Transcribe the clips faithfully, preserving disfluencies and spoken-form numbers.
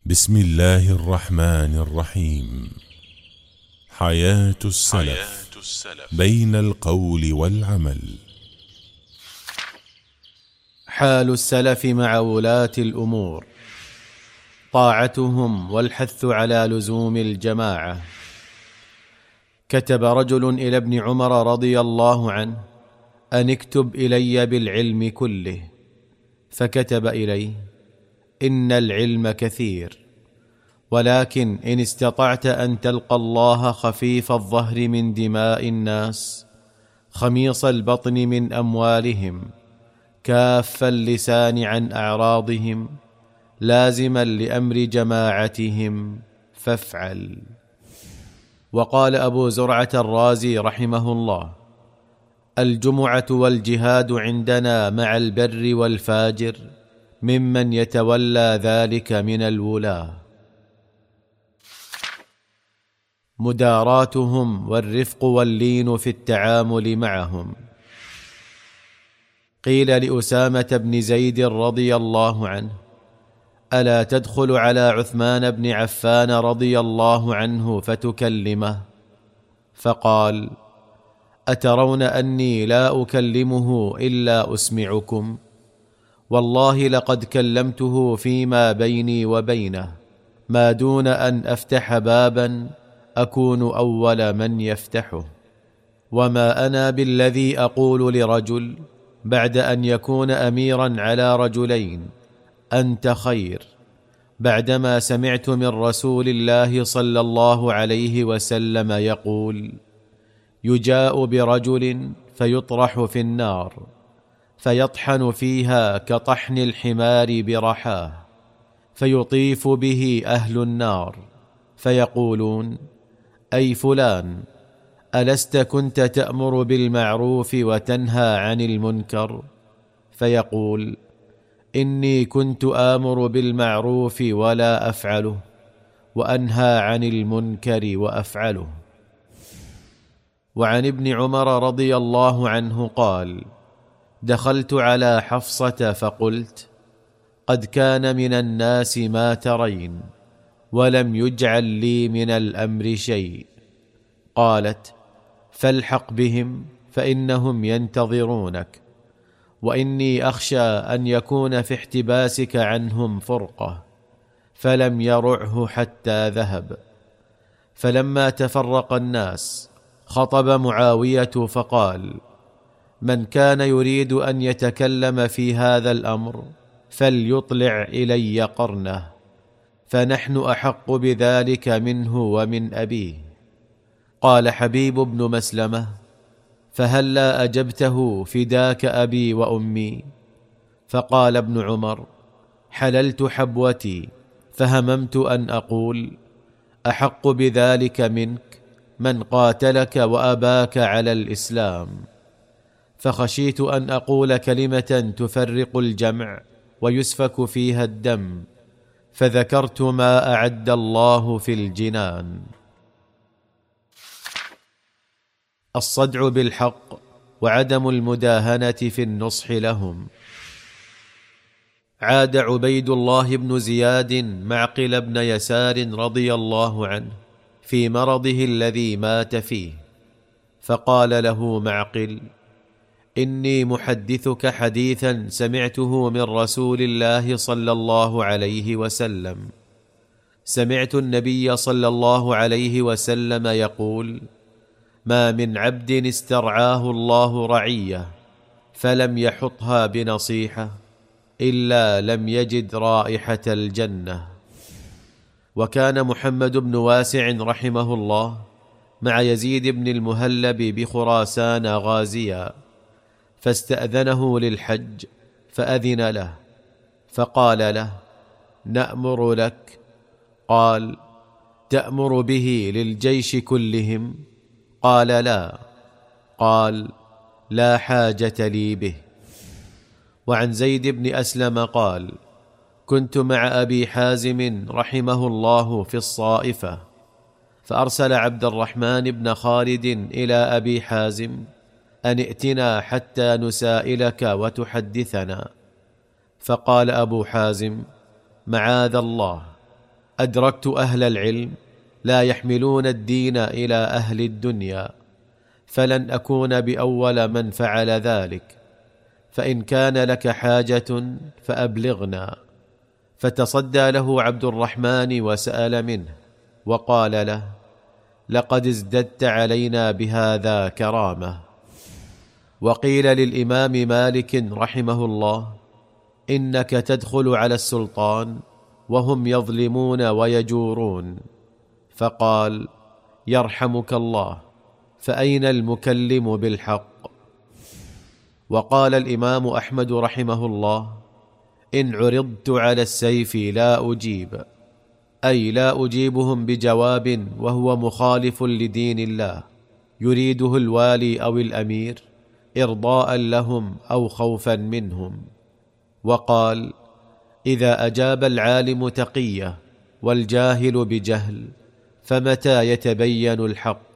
بسم الله الرحمن الرحيم. حياة السلف بين القول والعمل. حال السلف مع ولاة الأمور: طاعتهم والحث على لزوم الجماعة. كتب رجل إلى ابن عمر رضي الله عنه أن اكتب إلي بالعلم كله، فكتب إليه: إن العلم كثير، ولكن إن استطعت أن تلقى الله خفيف الظهر من دماء الناس، خميص البطن من أموالهم، كاف اللسان عن أعراضهم، لازما لأمر جماعتهم، فافعل. وقال أبو زرعة الرازي رحمه الله: الجمعة والجهاد عندنا مع البر والفاجر ممن يتولى ذلك من الولاة. مداراتهم والرفق واللين في التعامل معهم. قيل لأسامة بن زيد رضي الله عنه: ألا تدخل على عثمان بن عفان رضي الله عنه فتكلمه؟ فقال: أترون أني لا أكلمه إلا أسمعكم؟ والله لقد كلمته فيما بيني وبينه، ما دون أن أفتح بابا أكون أول من يفتحه. وما أنا بالذي أقول لرجل بعد أن يكون أميرا على رجلين: أنت خير، بعدما سمعت من رسول الله صلى الله عليه وسلم يقول: يجاء برجل فيطرح في النار فيطحن فيها كطحن الحمار برحاه، فيطيف به أهل النار فيقولون: أي فلان، ألست كنت تأمر بالمعروف وتنهى عن المنكر؟ فيقول: إني كنت آمر بالمعروف ولا أفعله، وأنهى عن المنكر وأفعله. وعن ابن عمر رضي الله عنه قال: دخلت على حفصة فقلت: قد كان من الناس ما ترين، ولم يجعل لي من الأمر شيء. قالت: فالحق بهم فإنهم ينتظرونك، وإني أخشى أن يكون في احتباسك عنهم فرقة. فلم يرعه حتى ذهب. فلما تفرق الناس خطب معاوية فقال: من كان يريد أن يتكلم في هذا الأمر فليطلع إلي قرنه، فنحن أحق بذلك منه ومن أبيه. قال حبيب بن مسلمة: فهلا أجبته فداك أبي وأمي؟ فقال ابن عمر: حللت حبوتي، فهممت أن أقول: أحق بذلك منك من قاتلك وأباك على الإسلام، فخشيت أن أقول كلمة تفرق الجمع ويسفك فيها الدم، فذكرت ما أعد الله في الجنان. الصدع بالحق وعدم المداهنة في النصح لهم. عاد عبيد الله بن زياد معقل بن يسار رضي الله عنه في مرضه الذي مات فيه، فقال له معقل: إني محدثك حديثا سمعته من رسول الله صلى الله عليه وسلم. سمعت النبي صلى الله عليه وسلم يقول: ما من عبد استرعاه الله رعية فلم يحطها بنصيحة إلا لم يجد رائحة الجنة. وكان محمد بن واسع رحمه الله مع يزيد بن المهلب بخراسان غازيا، فاستأذنه للحج فأذن له، فقال له: نأمر لك؟ قال: تأمر به للجيش كلهم؟ قال: لا. قال: لا حاجة لي به. وعن زيد بن أسلم قال: كنت مع أبي حازم رحمه الله في الصائفة، فأرسل عبد الرحمن بن خالد إلى أبي حازم أن ائتنا حتى نسائلك وتحدثنا. فقال أبو حازم: معاذ الله، أدركت أهل العلم لا يحملون الدين إلى أهل الدنيا، فلن أكون بأول من فعل ذلك، فإن كان لك حاجة فأبلغنا. فتصدى له عبد الرحمن وسأل منه، وقال له: لقد ازددت علينا بهذا كرامة. وقيل للإمام مالك رحمه الله: إنك تدخل على السلطان وهم يظلمون ويجورون، فقال: يرحمك الله، فأين المكلم بالحق؟ وقال الإمام أحمد رحمه الله: إن عرضت على السيف لا أجيب، أي لا أجيبهم بجواب وهو مخالف لدين الله يريده الوالي أو الأمير إرضاء لهم أو خوفا منهم. وقال: إذا أجاب العالم تقية والجاهل بجهل، فمتى يتبين الحق؟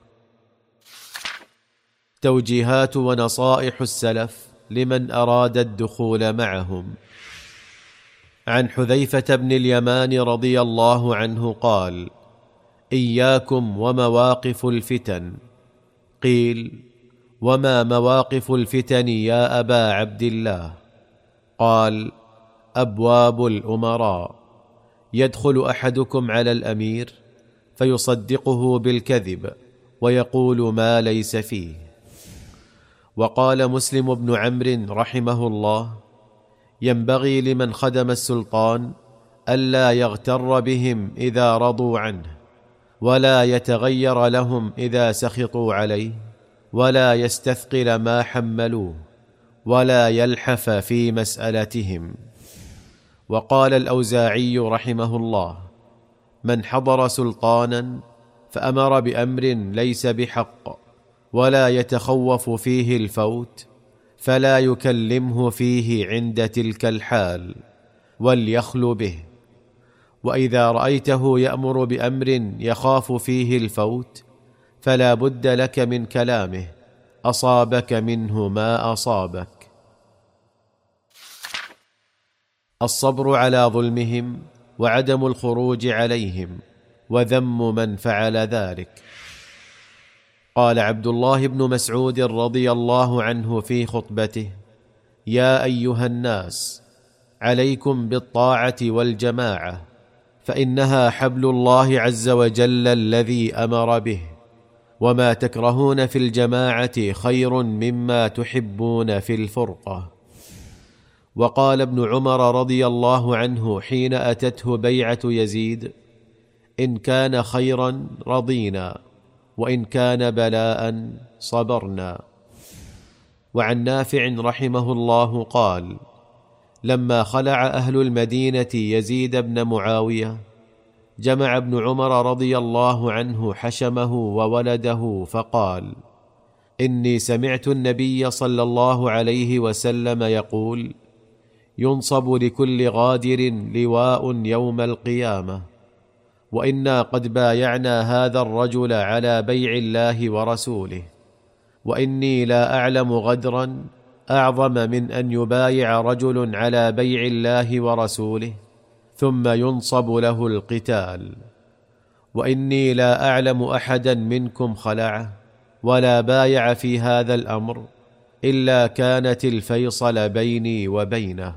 توجيهات ونصائح السلف لمن أراد الدخول معهم. عن حذيفة بن اليمان رضي الله عنه قال: إياكم ومواقف الفتن. قيل: وما مواقف الفتن يا أبا عبد الله؟ قال: أبواب الأمراء. يدخل أحدكم على الأمير فيصدقه بالكذب ويقول ما ليس فيه. وقال مسلم بن عمرو رحمه الله: ينبغي لمن خدم السلطان ألا يغتر بهم إذا رضوا عنه، ولا يتغير لهم إذا سخطوا عليه، ولا يستثقل ما حملوه، ولا يلحف في مسألتهم. وقال الأوزاعي رحمه الله: من حضر سلطانا فأمر بأمر ليس بحق ولا يتخوف فيه الفوت، فلا يكلمه فيه عند تلك الحال، وليخل به. وإذا رأيته يأمر بأمر يخاف فيه الفوت، فلا بد لك من كلامه، أصابك منه ما أصابك. الصبر على ظلمهم وعدم الخروج عليهم وذم من فعل ذلك. قال عبد الله بن مسعود رضي الله عنه في خطبته: يا أيها الناس، عليكم بالطاعة والجماعة، فإنها حبل الله عز وجل الذي أمر به، وما تكرهون في الجماعة خير مما تحبون في الفرقة. وقال ابن عمر رضي الله عنه حين أتته بيعة يزيد: إن كان خيرا رضينا، وإن كان بلاء صبرنا. وعن نافع رحمه الله قال: لما خلع أهل المدينة يزيد بن معاوية، جمع ابن عمر رضي الله عنه حشمه وولده فقال: إني سمعت النبي صلى الله عليه وسلم يقول: ينصب لكل غادر لواء يوم القيامة، وإنا قد بايعنا هذا الرجل على بيع الله ورسوله، وإني لا أعلم غدرا أعظم من أن يبايع رجل على بيع الله ورسوله ثم ينصب له القتال، وإني لا أعلم أحدا منكم خلعه ولا بايع في هذا الأمر إلا كانت الفيصل بيني وبينه.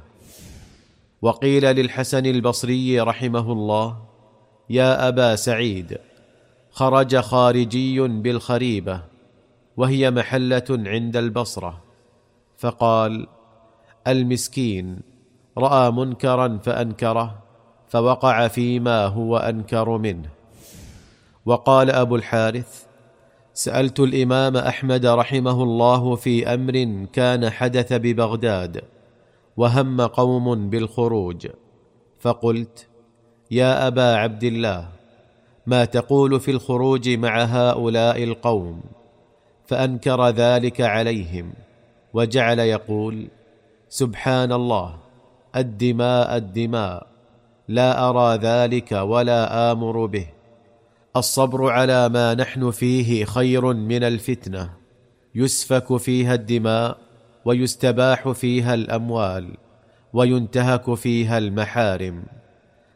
وقيل للحسن البصري رحمه الله: يا أبا سعيد، خرج خارجي بالخريبة وهي محلة عند البصرة، فقال: المسكين رأى منكرا فأنكره، فوقع فيما هو أنكر منه. وقال أبو الحارث: سألت الإمام أحمد رحمه الله في أمر كان حدث ببغداد، وهم قوم بالخروج، فقلت: يا أبا عبد الله، ما تقول في الخروج مع هؤلاء القوم؟ فأنكر ذلك عليهم، وجعل يقول: سبحان الله، الدماء الدماء، لا أرى ذلك ولا آمر به. الصبر على ما نحن فيه خير من الفتنة، يسفك فيها الدماء ويستباح فيها الأموال وينتهك فيها المحارم،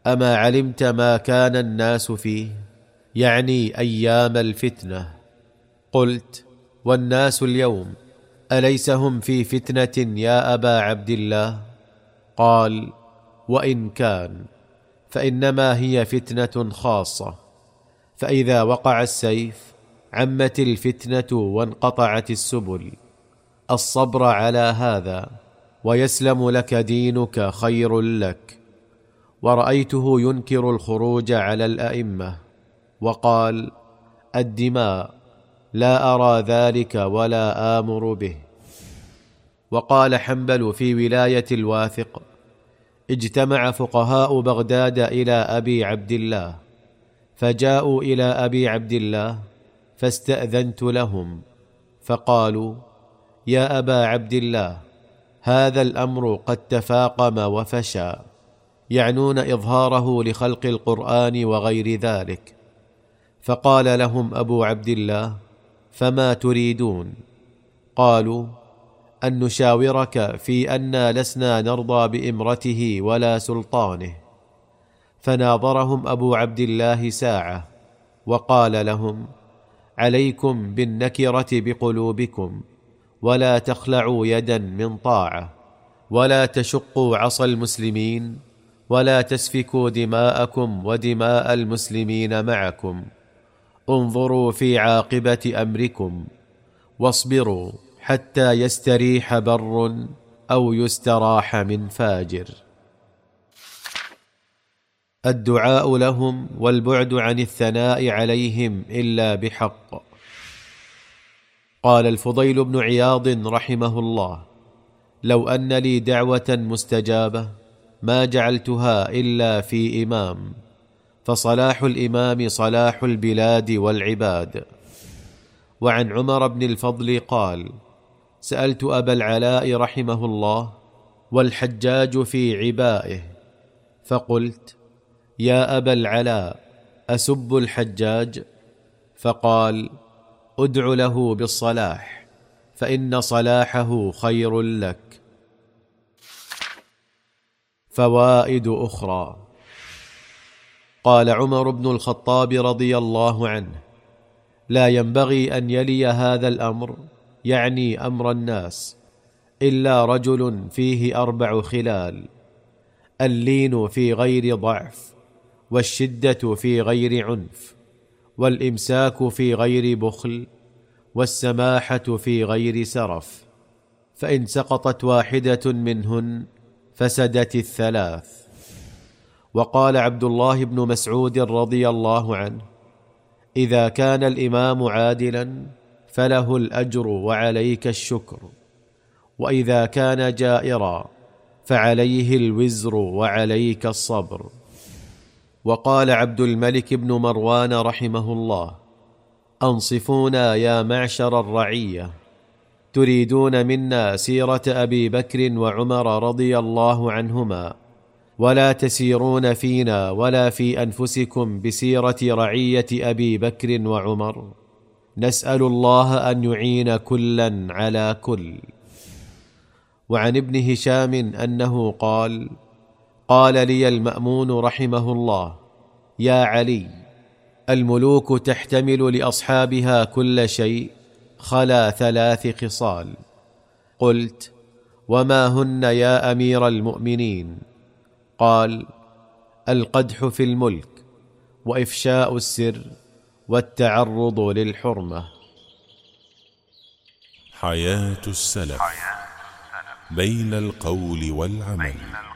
أما علمت ما كان الناس فيه؟ يعني أيام الفتنة. قلت: والناس اليوم أليس هم في فتنة يا أبا عبد الله؟ قال: وإن كان، فإنما هي فتنة خاصة، فإذا وقع السيف عمت الفتنة وانقطعت السبل. الصبر على هذا ويسلم لك دينك خير لك. ورأيته ينكر الخروج على الأئمة، وقال: الدماء لا أرى ذلك ولا آمر به. وقال حنبل في ولاية الواثق: اجتمع فقهاء بغداد إلى أبي عبد الله، فجاءوا إلى أبي عبد الله فاستأذنت لهم، فقالوا: يا أبا عبد الله، هذا الأمر قد تفاقم وفشى، يعنون إظهاره لخلق القرآن وغير ذلك. فقال لهم أبو عبد الله: فما تريدون؟ قالوا: أن نشاورك في أننا لسنا نرضى بإمرته ولا سلطانه. فناظرهم أبو عبد الله ساعة، وقال لهم: عليكم بالنكرة بقلوبكم، ولا تخلعوا يدا من طاعة، ولا تشقوا عصا المسلمين، ولا تسفكوا دماءكم ودماء المسلمين معكم. انظروا في عاقبة أمركم، واصبروا حتى يستريح بر أو يستراح من فاجر. الدعاء لهم والبعد عن الثناء عليهم إلا بحق. قال الفضيل بن عياض رحمه الله: لو أن لي دعوة مستجابة ما جعلتها إلا في إمام، فصلاح الإمام صلاح البلاد والعباد. وعن عمر بن الفضل قال: سألت أبا العلاء رحمه الله: والحجاج في عبائه؟ فقلت: يا أبا العلاء، أسب الحجاج؟ فقال: أدع له بالصلاح، فإن صلاحه خير لك. فوائد أخرى. قال عمر بن الخطاب رضي الله عنه: لا ينبغي أن يلي هذا الأمر، يعني أمر الناس، إلا رجل فيه أربع خلال: اللين في غير ضعف، والشدة في غير عنف، والإمساك في غير بخل، والسماحة في غير سرف. فإن سقطت واحدة منهن فسدت الثلاث. وقال عبد الله بن مسعود رضي الله عنه: إذا كان الإمام عادلا فله الأجر وعليك الشكر، وإذا كان جائرا فعليه الوزر وعليك الصبر. وقال عبد الملك بن مروان رحمه الله: أنصفونا يا معشر الرعية، تريدون منا سيرة أبي بكر وعمر رضي الله عنهما، ولا تسيرون فينا ولا في أنفسكم بسيرة رعية أبي بكر وعمر. نسأل الله أن يعين كلا على كل. وعن ابن هشام أنه قال: قال لي المأمون رحمه الله: يا علي، الملوك تحتمل لأصحابها كل شيء خلا ثلاث خصال. قلت: وما هن يا أمير المؤمنين؟ قال: القدح في الملك، وإفشاء السر، والتعرض للحرمة. حياة السلف بين القول والعمل.